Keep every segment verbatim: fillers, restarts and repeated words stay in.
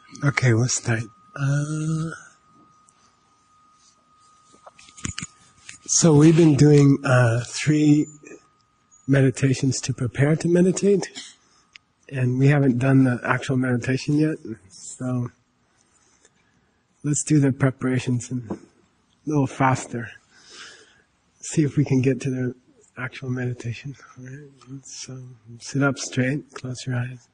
Okay, we'll start. Uh, so we've been doing uh, three meditations to prepare to meditate, and we haven't done the actual meditation yet. So let's do the preparations and a little faster. See if we can get to the actual meditation. All right. So sit up straight, close your eyes.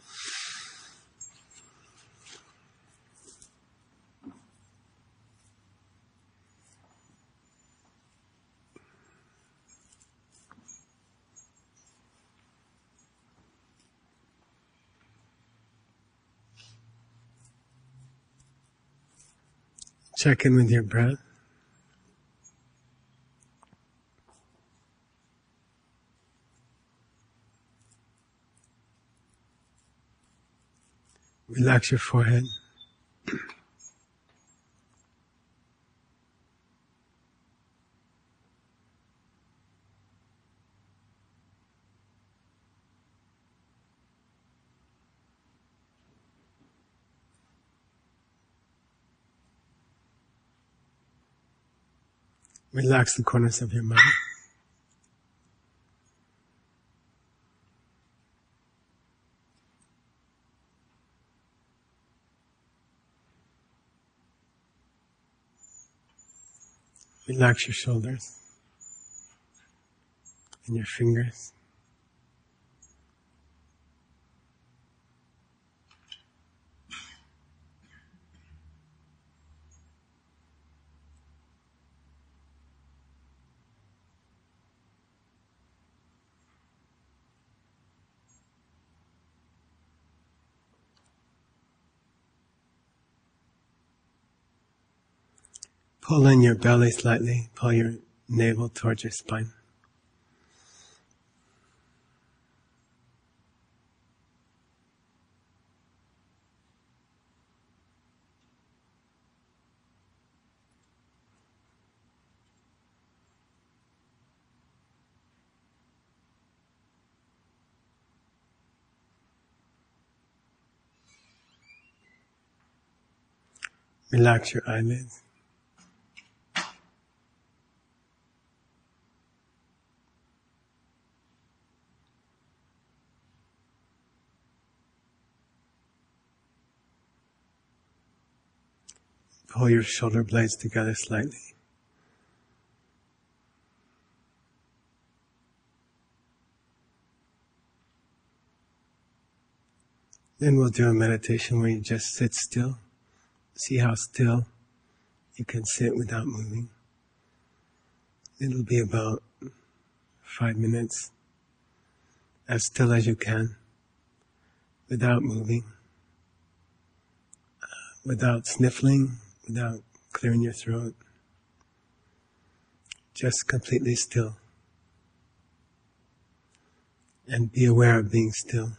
Check in with your breath. Relax your forehead. Relax the corners of your mouth. Relax your shoulders and your fingers. Pull in your belly slightly. Pull your navel towards your spine. Relax your eyelids. Pull your shoulder blades together slightly. Then we'll do a meditation where you just sit still. See how still you can sit without moving. It'll be about five minutes, as still as you can, without moving, without sniffling, without clearing your throat. Just completely still. And be aware of being still.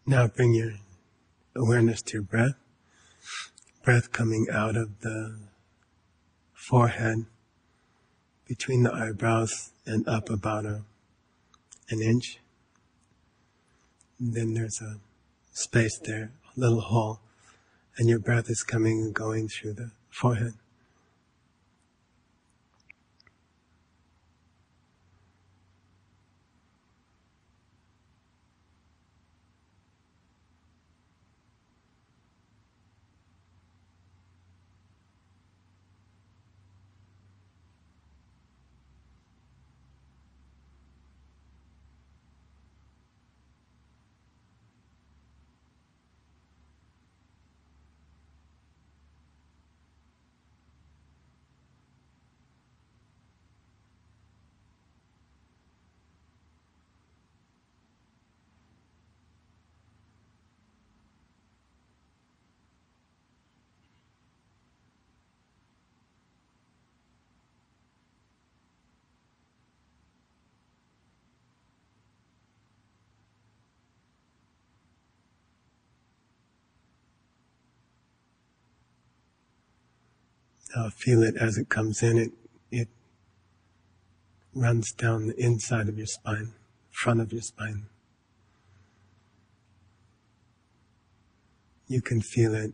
Now bring your awareness to your breath. Breath coming out of the forehead, between the eyebrows and up about a, an inch. And then there's a space there, a little hole, and your breath is coming and going through the forehead. Now feel it as it comes in. It, it runs down the inside of your spine, front of your spine. You can feel it,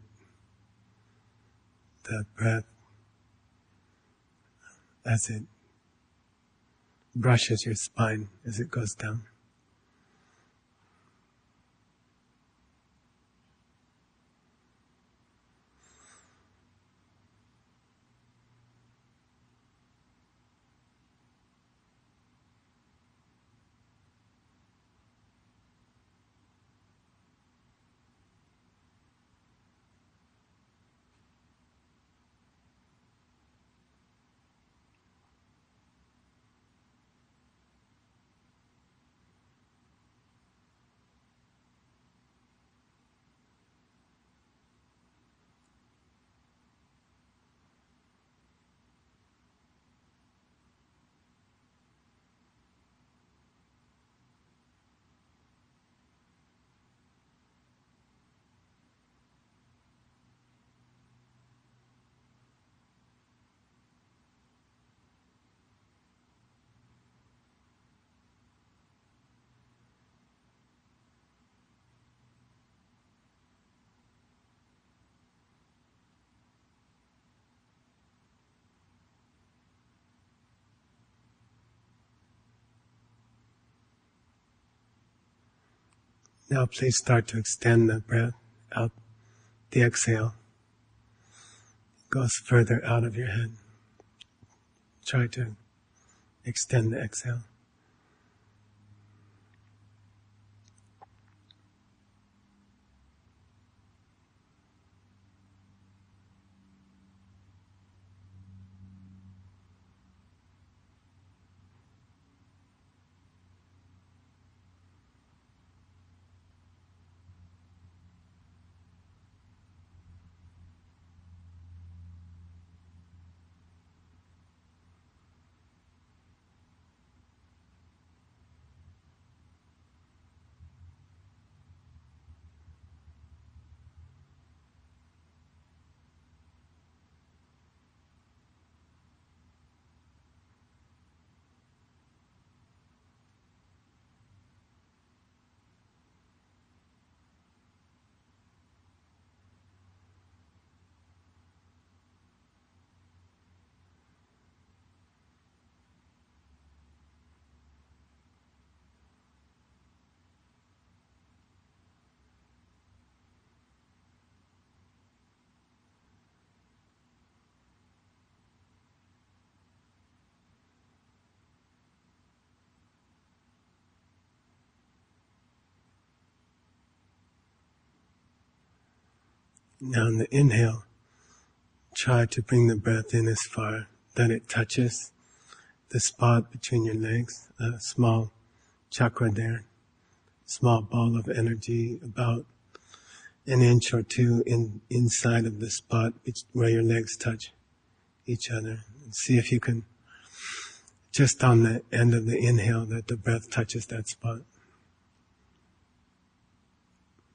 the breath, as it brushes your spine as it goes down. Now please start to extend the breath out, the exhale goes further out of your head. Try to extend the exhale. Now on the inhale, try to bring the breath in as far that it touches the spot between your legs, a small chakra there, small ball of energy about an inch or two in inside of the spot where your legs touch each other. And see if you can, just on the end of the inhale, that the breath touches that spot.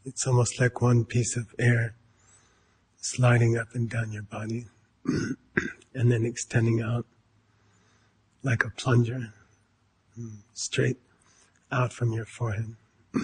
It's almost like one piece of air sliding up and down your body and then extending out like a plunger straight out from your forehead.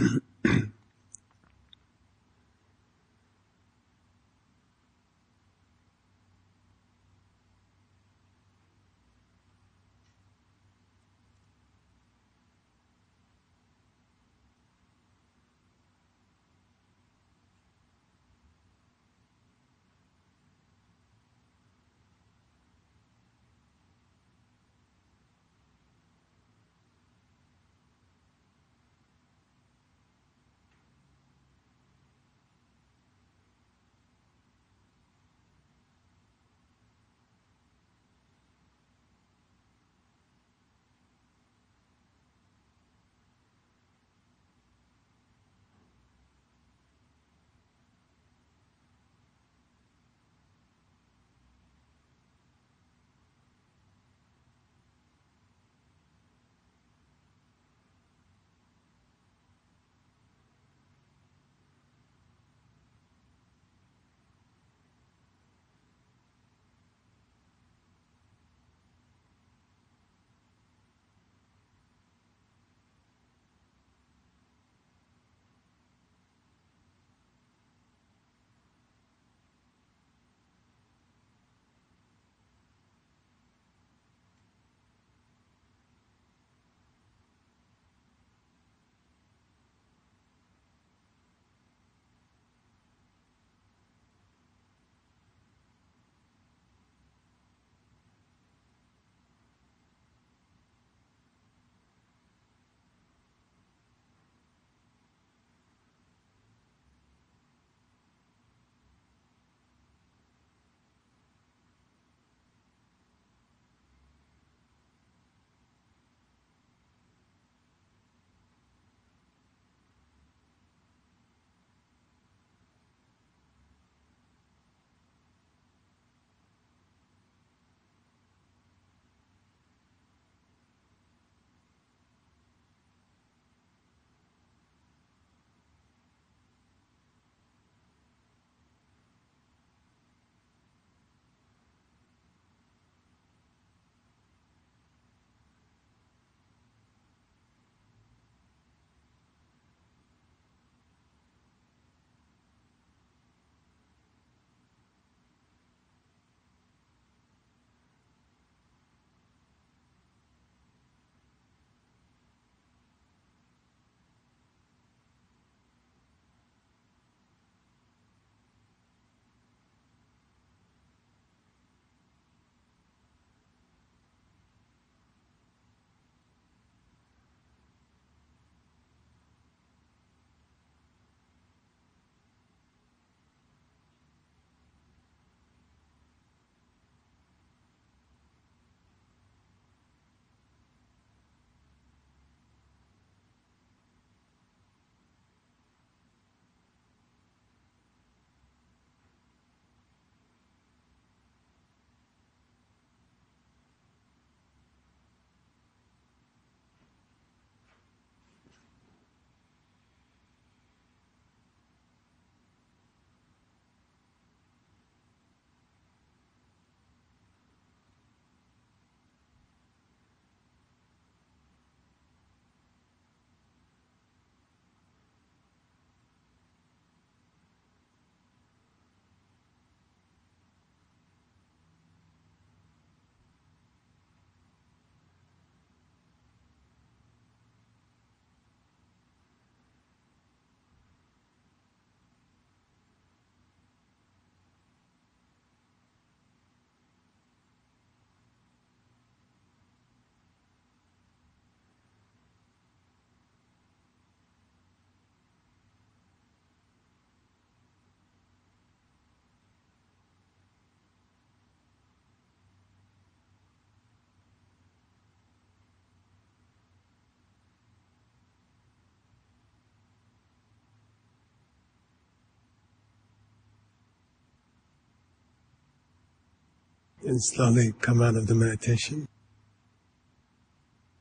And slowly come out of the meditation.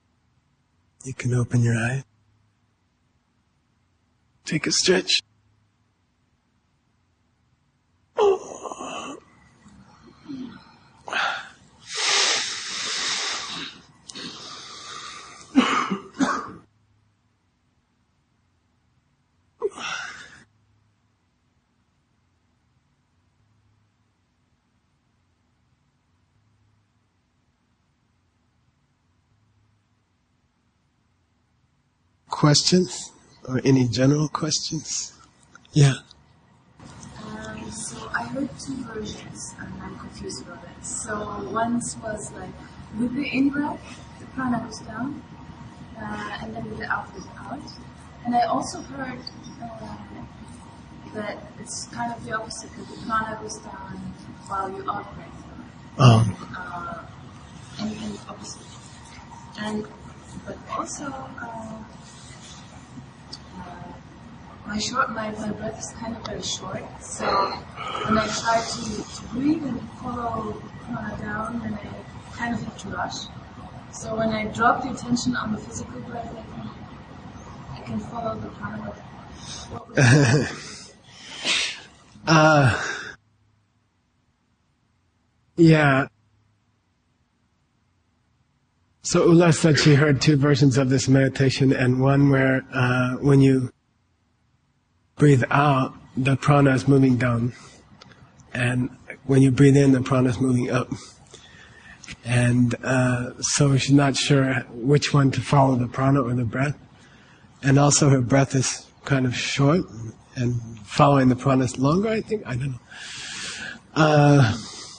You can open your eye. Take a stretch. Questions? Or any general questions? Yeah. Um, so I heard two versions, and I'm confused about it. So once was like, with the in-breath, the prana goes down, uh, and then with the out goes out. And I also heard uh, that it's kind of the opposite, that the prana goes down while you out breath. Oh. Uh, and, and opposite. And, but also, uh, My short, my, my breath is kind of very short, so when I try to, to breathe and follow prana down, then I kind of have to rush. So when I drop the attention on the physical breath, I can, I can follow the prana. uh, yeah. So Ula said she heard two versions of this meditation, and one where uh, when you breathe out, the prana is moving down. And when you breathe in, the prana is moving up. And uh, so she's not sure which one to follow, the prana or the breath. And also her breath is kind of short, and following the prana is longer, I think. I don't know. Uh,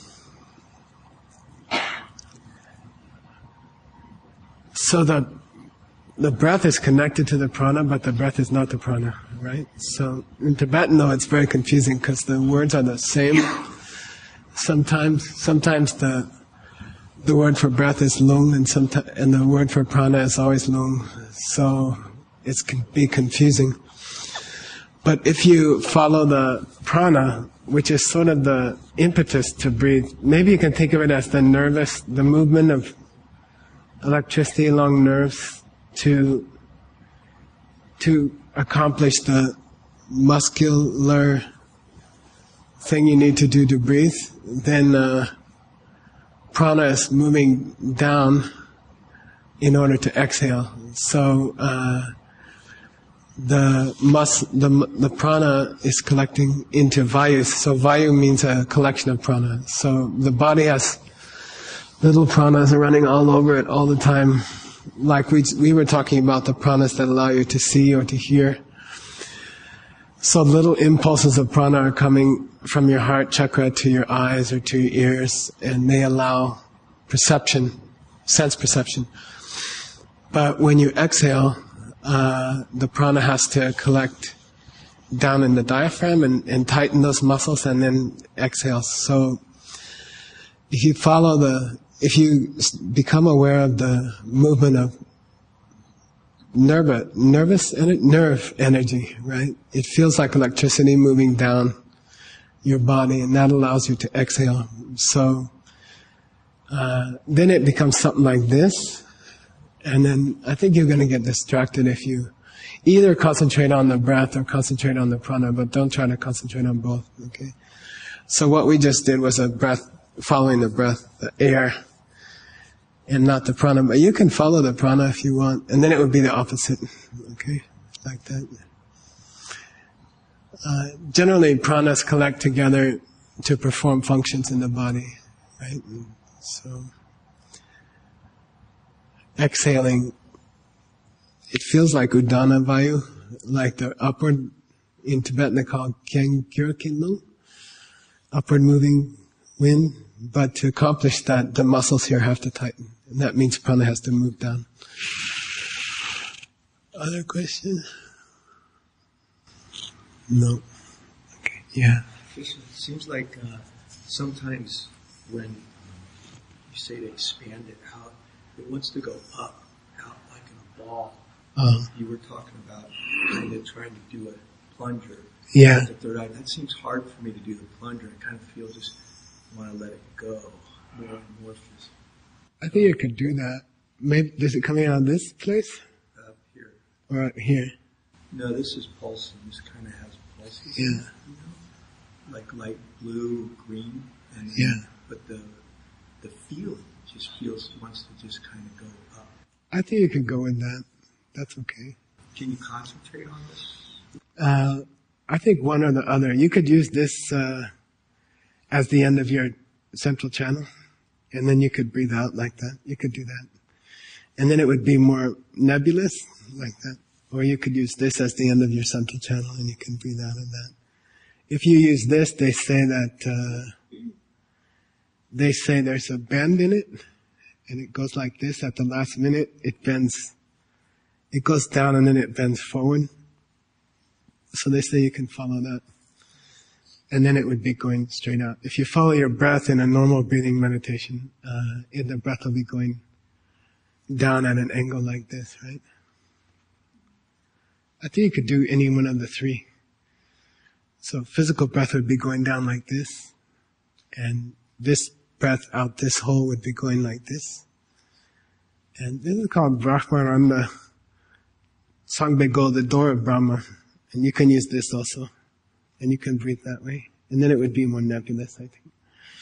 so the the breath is connected to the prana, but the breath is not the prana, right? So in Tibetan, though, it's very confusing because the words are the same. Sometimes, sometimes the the word for breath is lung, and sometimes, and the word for prana is always lung. So it can be confusing. But if you follow the prana, which is sort of the impetus to breathe, maybe you can think of it as the nervous, the movement of electricity along nerves to to accomplish the muscular thing you need to do to breathe, then uh, prana is moving down in order to exhale. So uh, the mus the the prana is collecting into vayu. So vayu means a collection of prana. So the body has little pranas running all over it all the time. Like we we were talking about the pranas that allow you to see or to hear. So little impulses of prana are coming from your heart chakra to your eyes or to your ears, and they allow perception, sense perception. But when you exhale, uh, the prana has to collect down in the diaphragm and, and tighten those muscles, and then exhale. So if you follow the If you become aware of the movement of nerve, nervous nerve energy, right? It feels like electricity moving down your body, and that allows you to exhale. So uh, then it becomes something like this, and then I think you're going to get distracted if you either concentrate on the breath or concentrate on the prana, but don't try to concentrate on both. Okay. So what we just did was a breath, following the breath, the air, and not the prana. But you can follow the prana if you want, and then it would be the opposite. Okay, like that. Uh, generally, pranas collect together to perform functions in the body, right? And so, exhaling, it feels like udana vayu, like the upward, in Tibetan they call kyang kyurkinlu, upward moving wind. But to accomplish that, the muscles here have to tighten. And that means prana has to move down. Other questions? No. Okay. Yeah. It seems like uh, sometimes when you say to expand it out, it wants to go up, out like in a ball. Uh, you were talking about kind of trying to do a plunger. Yeah. The third eye. That seems hard for me to do the plunger. I kind of feel just want to let it go more and more. Just I think you could do that. Maybe, is it coming out of this place? up here. Or out here? No, this is pulsing. This kind of has pulses. Yeah. You know? like light blue, green, and then, Yeah. but the the feeling just feels wants to just kind of go up. I think you could go with that. That's okay. Can you concentrate on this? Uh, I think one or the other. You could use this uh, as the end of your central channel, and then you could breathe out like that. You could do that. And then it would be more nebulous, like that. Or you could use this as the end of your central channel, and you can breathe out of that. If you use this, they say that, uh, they say there's a bend in it, and it goes like this. At the last minute, it bends, it goes down and then it bends forward. So they say you can follow that. And then it would be going straight out. If you follow your breath in a normal breathing meditation, uh, the breath will be going down at an angle like this, right? I think you could do any one of the three. So physical breath would be going down like this, and this breath out this hole would be going like this. And this is called Brahmaranda Sangbego, the door of Brahma. And you can use this also. And you can breathe that way. And then it would be more nebulous, I think.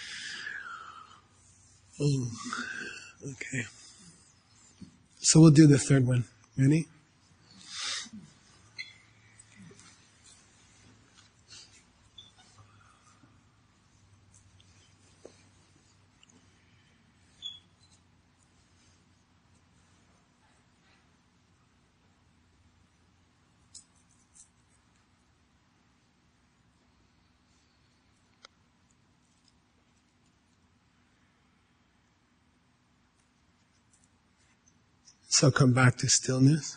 Oh, okay. So we'll do the third one. Ready? So come back to stillness.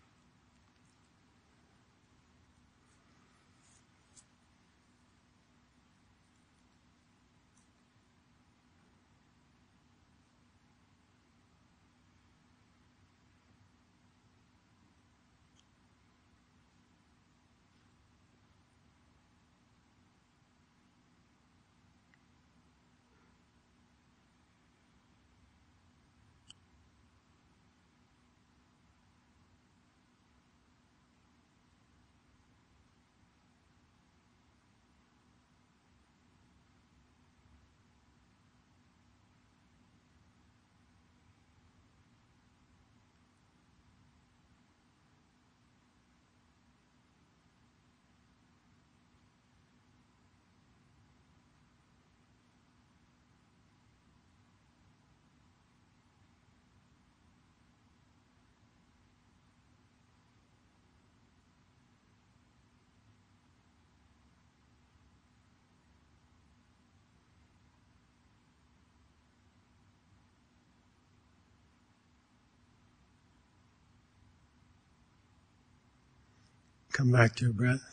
Come back to your breath.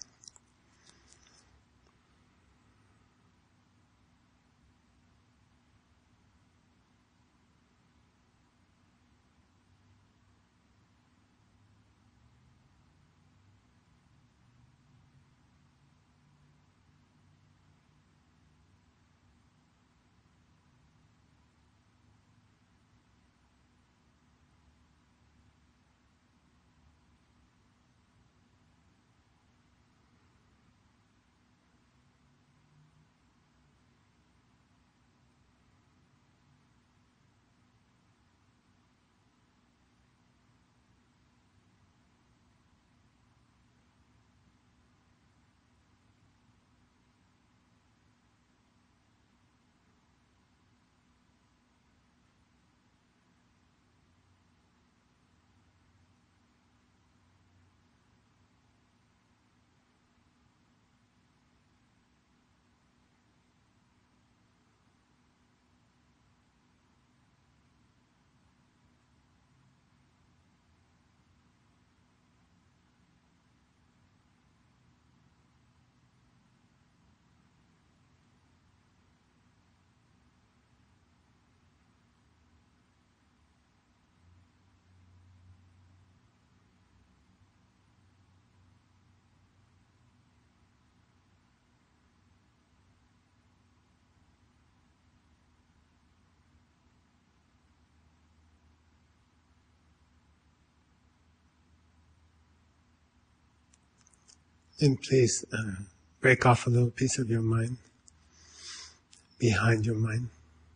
And please uh, break off a little piece of your mind, behind your mind,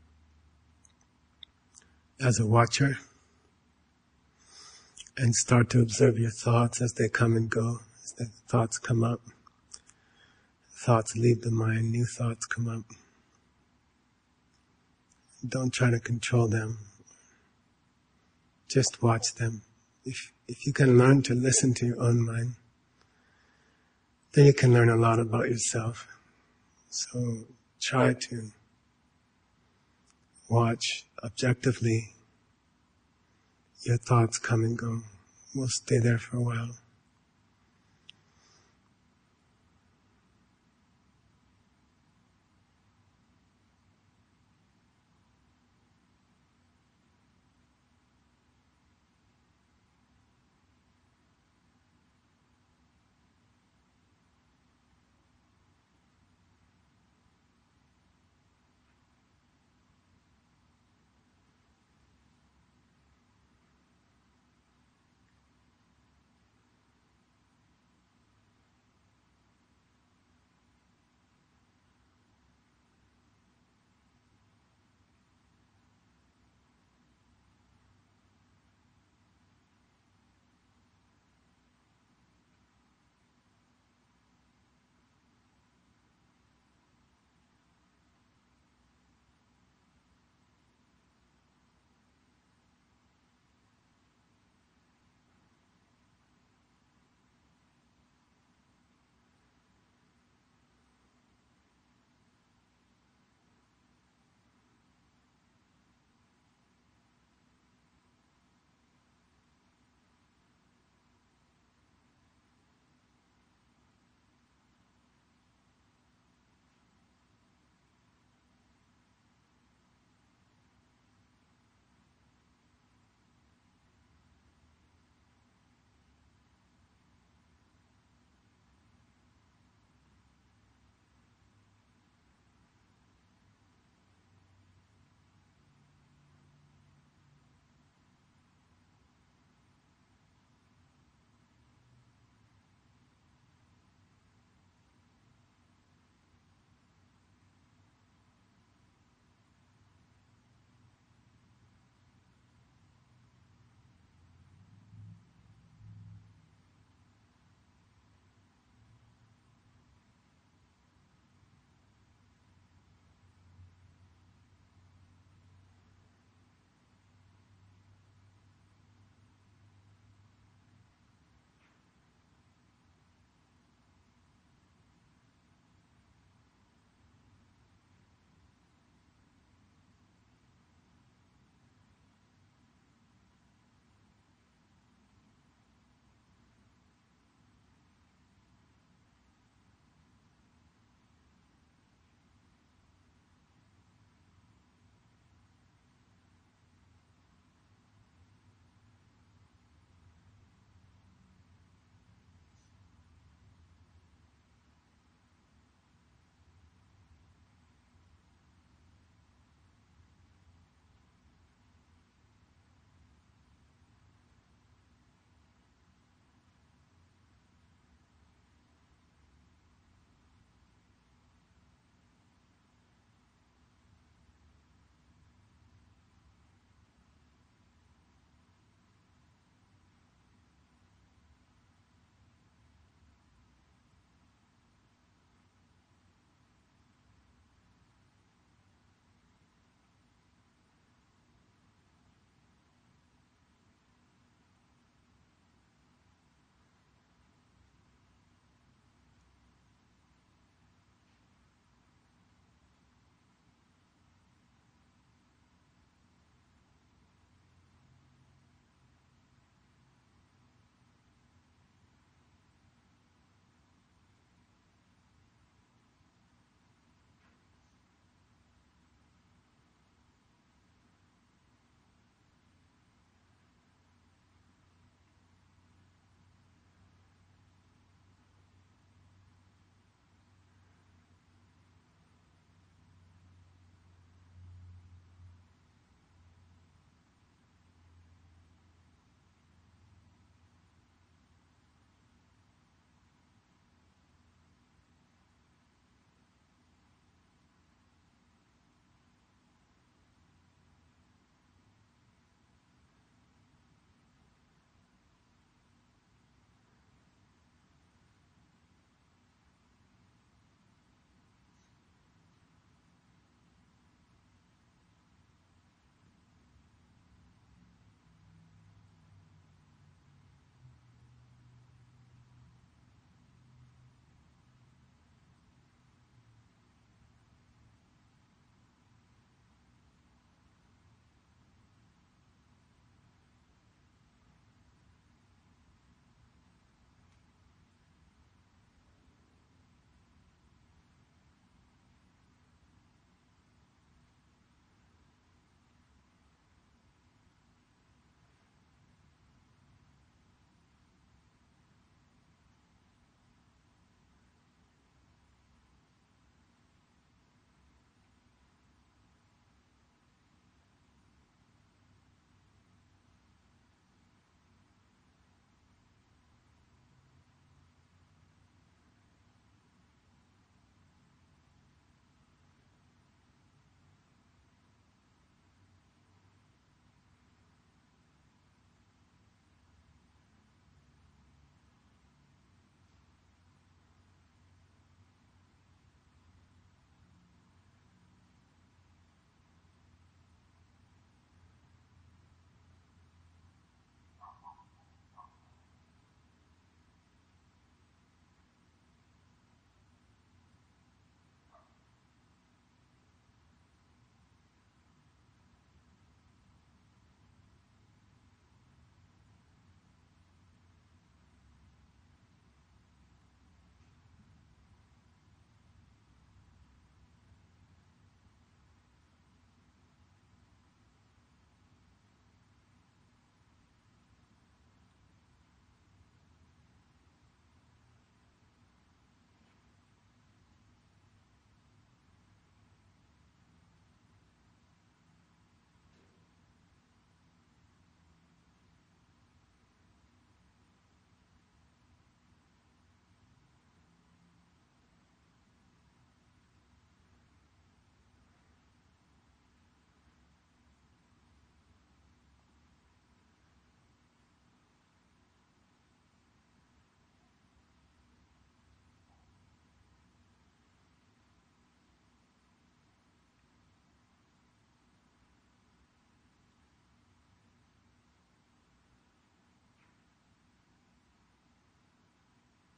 as a watcher, and start to observe your thoughts as they come and go, as the thoughts come up. Thoughts leave the mind, new thoughts come up. Don't try to control them. Just watch them. If, if you can learn to listen to your own mind, then you can learn a lot about yourself. So try to watch objectively your thoughts come and go. We'll stay there for a while.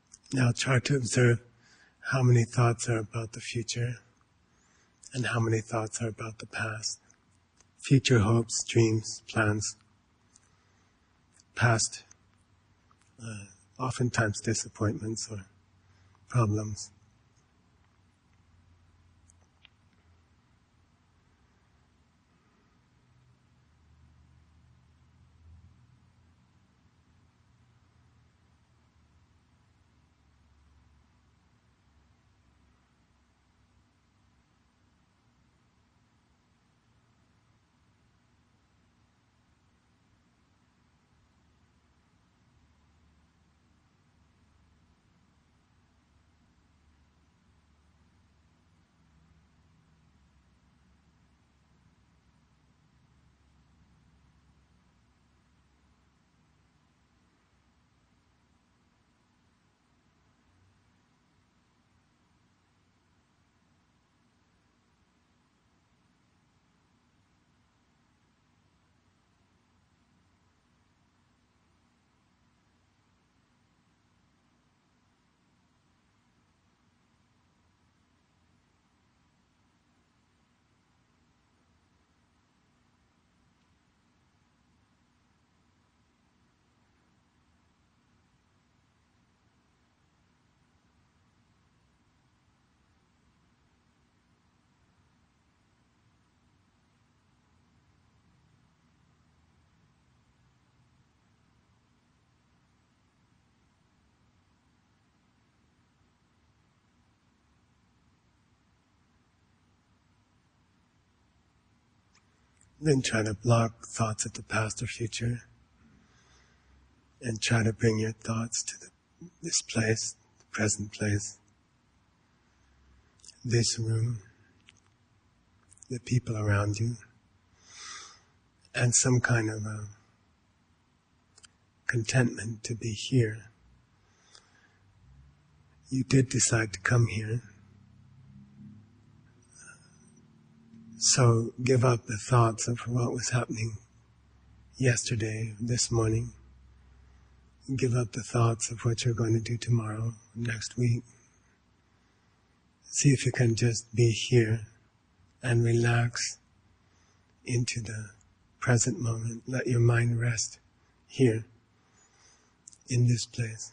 Now try to observe how many thoughts are about the future and how many thoughts are about the past. Future hopes, dreams, plans. Past, uh, oftentimes disappointments or problems. Then try to block thoughts of the past or future and try to bring your thoughts to the, this place, the present place, this room, the people around you, and some kind of a contentment to be here. You did decide to come here. So give up the thoughts of what was happening yesterday, this morning. Give up the thoughts of what you're going to do tomorrow, next week. See if you can just be here and relax into the present moment. Let your mind rest here, in this place.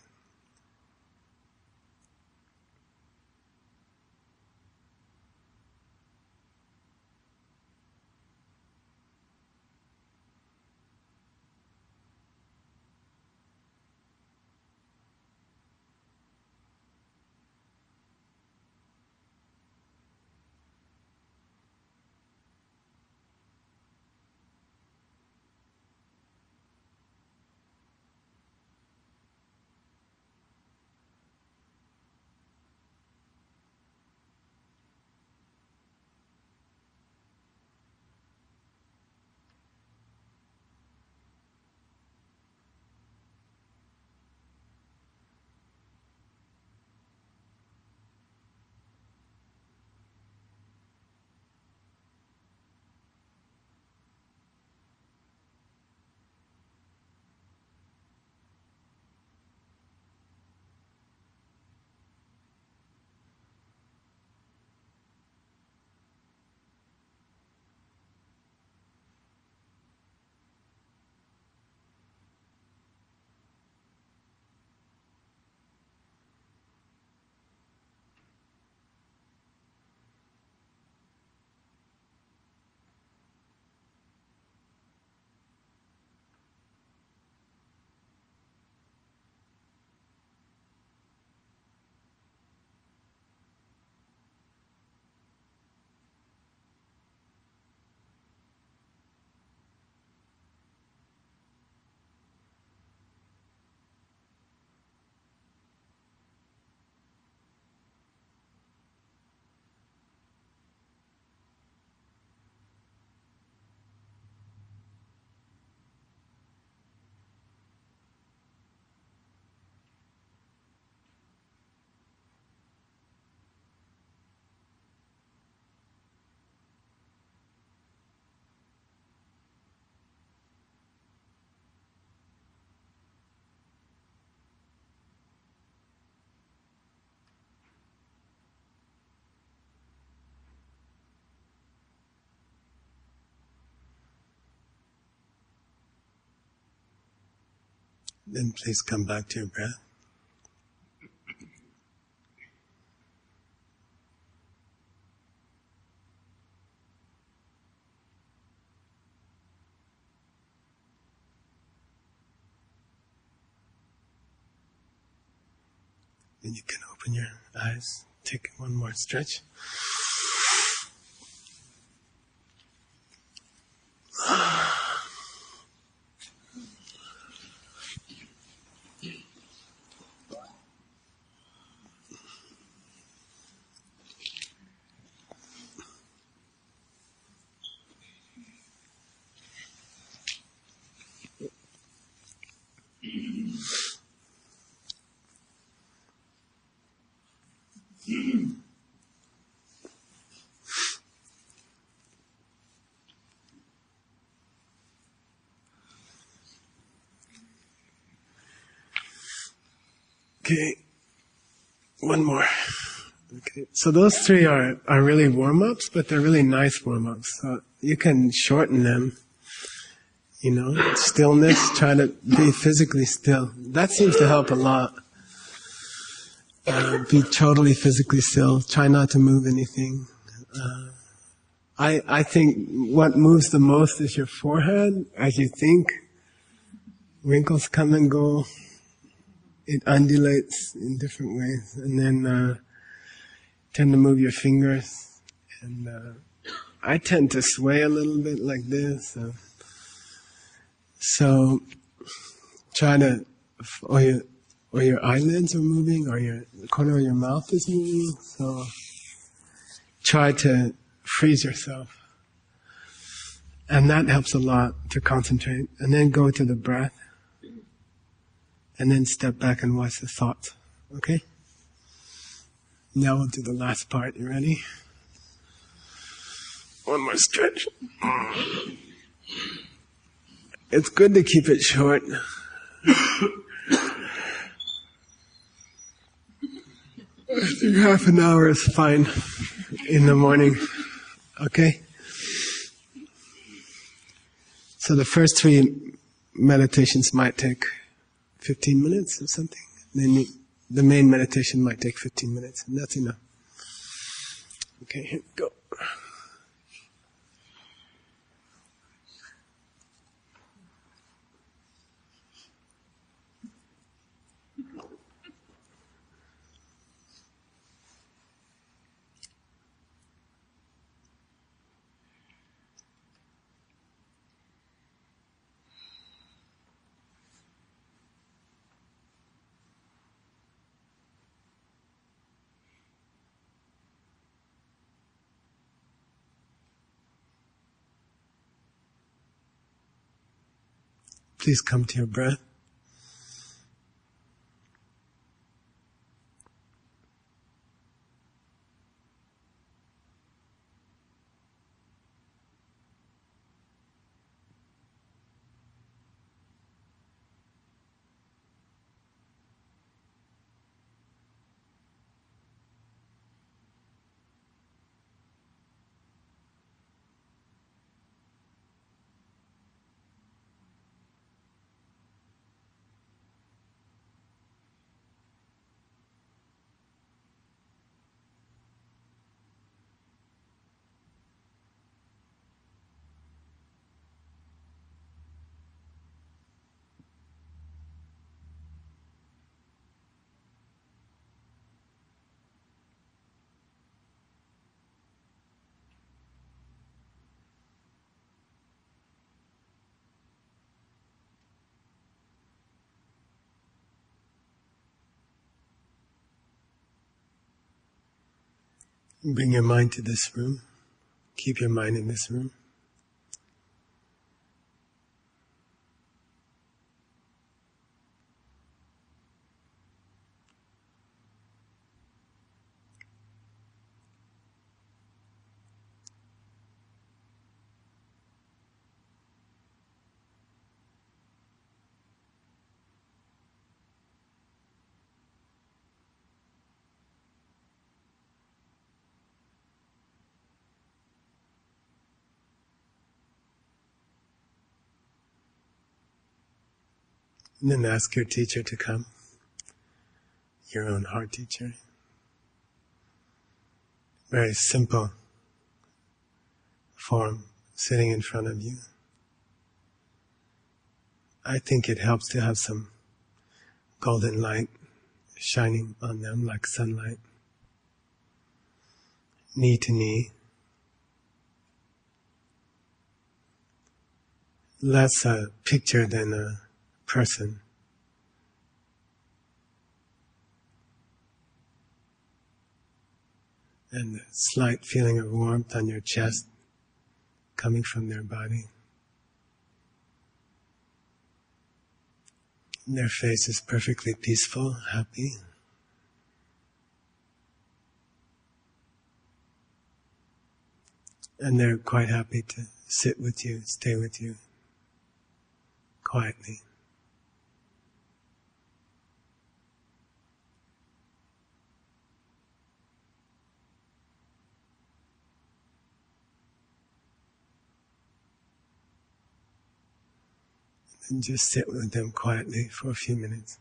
Then please come back to your breath. Then you can open your eyes, take one more stretch. Okay, one more. Okay, so those three are, are really warm-ups, but they're really nice warm-ups. So you can shorten them. You know, stillness, try to be physically still. That seems to help a lot. Uh, be totally physically still. Try not to move anything. Uh, I I think what moves the most is your forehead as you think. Wrinkles come and go. It undulates in different ways, and then uh, tend to move your fingers. And uh, I tend to sway a little bit like this. So, so try to, or your or your eyelids are moving, or your the corner of your mouth is moving. So try to freeze yourself, and that helps a lot to concentrate. And then go to the breath. And then step back and watch the thoughts. Okay? Now we'll do the last part. You ready? One more stretch. It's good to keep it short. I think half an hour is fine in the morning. Okay? So the first three meditations might take fifteen minutes or something. Then you, the main meditation might take fifteen minutes, and that's enough. Okay, here we go. Please come to your breath. Bring your mind to this room. Keep your mind in this room. And then ask your teacher to come, your own heart teacher. Very simple form, sitting in front of you. I think it helps to have some golden light shining on them like sunlight, knee to knee. Less a picture than a person. And a slight feeling of warmth on your chest coming from their body. And their face is perfectly peaceful, happy. And they're quite happy to sit with you, stay with you, quietly. And just sit with them quietly for a few minutes.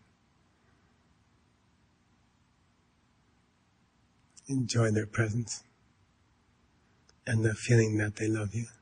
Enjoy their presence and the feeling that they love you.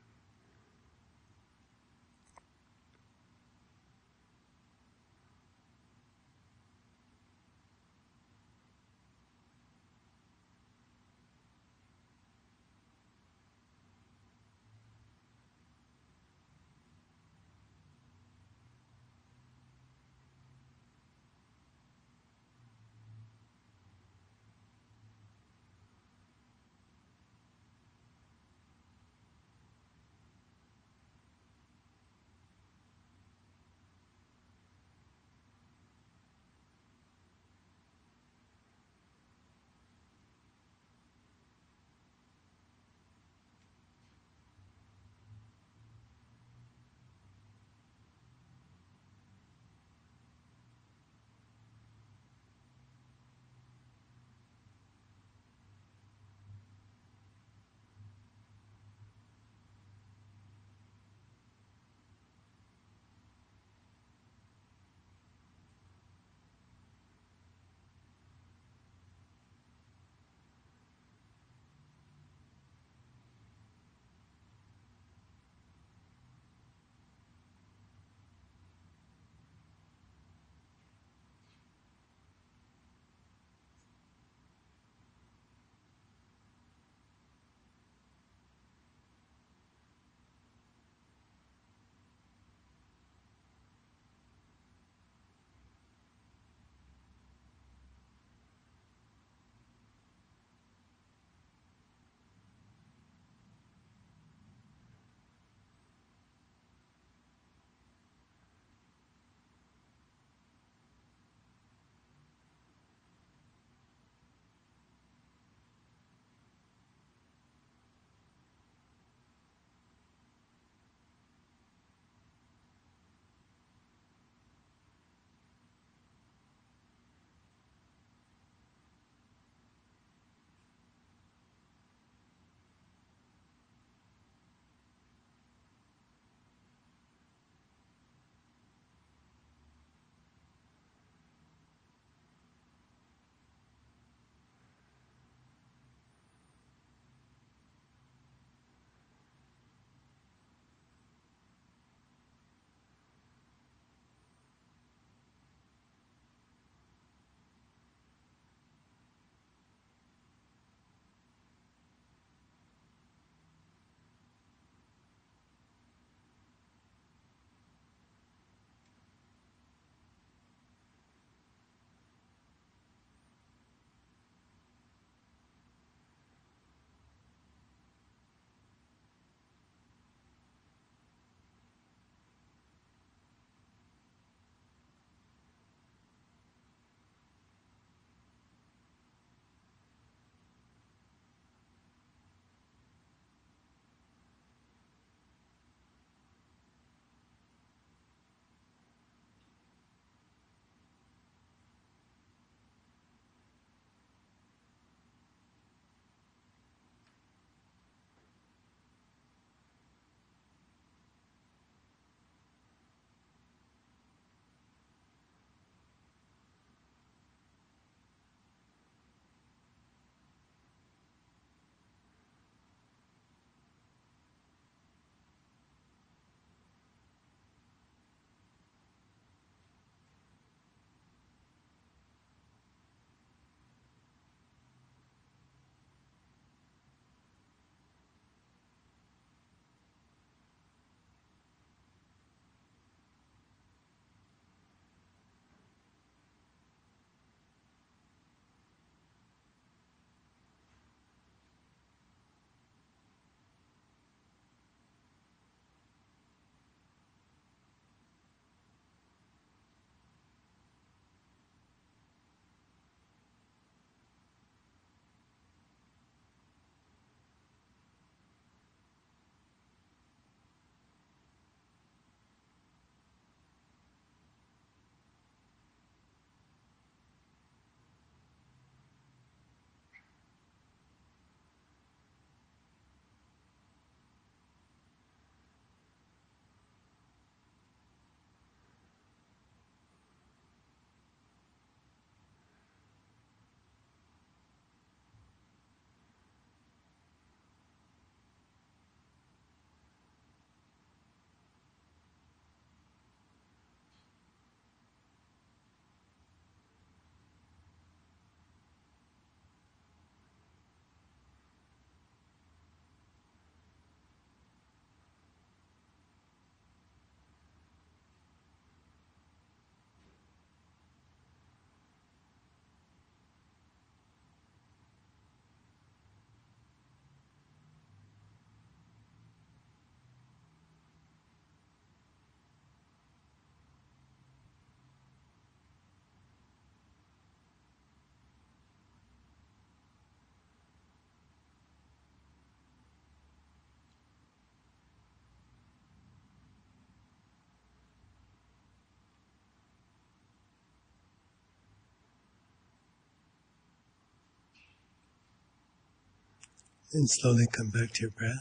And slowly come back to your breath.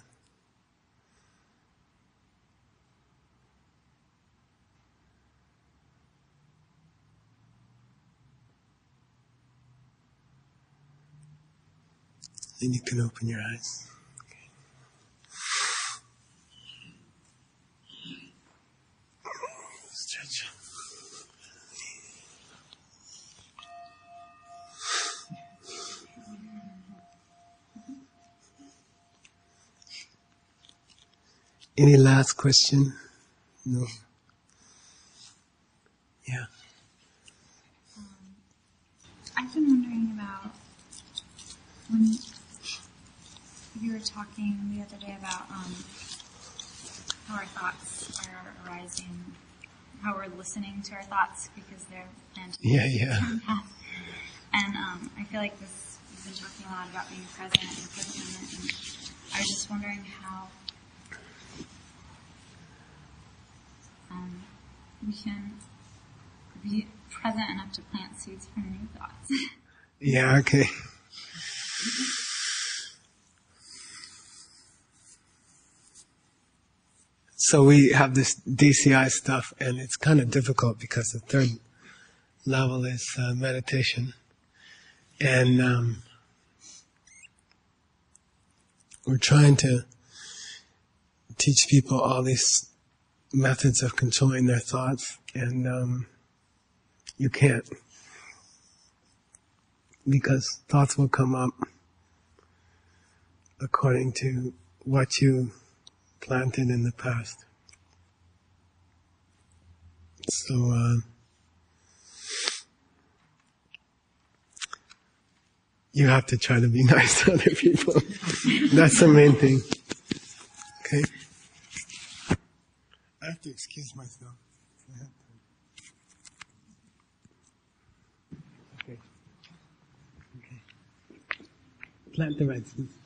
Then you can open your eyes. Stretch. Any last question? No. Yeah. Um, I've been wondering about when you were talking the other day about um, how our thoughts are arising, how we're listening to our thoughts because they're meant to be. Yeah, yeah. And um, I feel like this, we've been talking a lot about being present and present moment, and I was just wondering how um, we can be present enough to plant seeds for new thoughts. Yeah, okay. So we have this D C I stuff, and it's kind of difficult because the third level is uh, meditation. And um, we're trying to teach people all these methods of controlling their thoughts, and um, you can't. Because thoughts will come up according to what you planted in the past. So, uh, you have to try to be nice to other people. That's the main thing. Okay? I have to excuse myself. I have to. Okay. Okay. Plant the right seeds.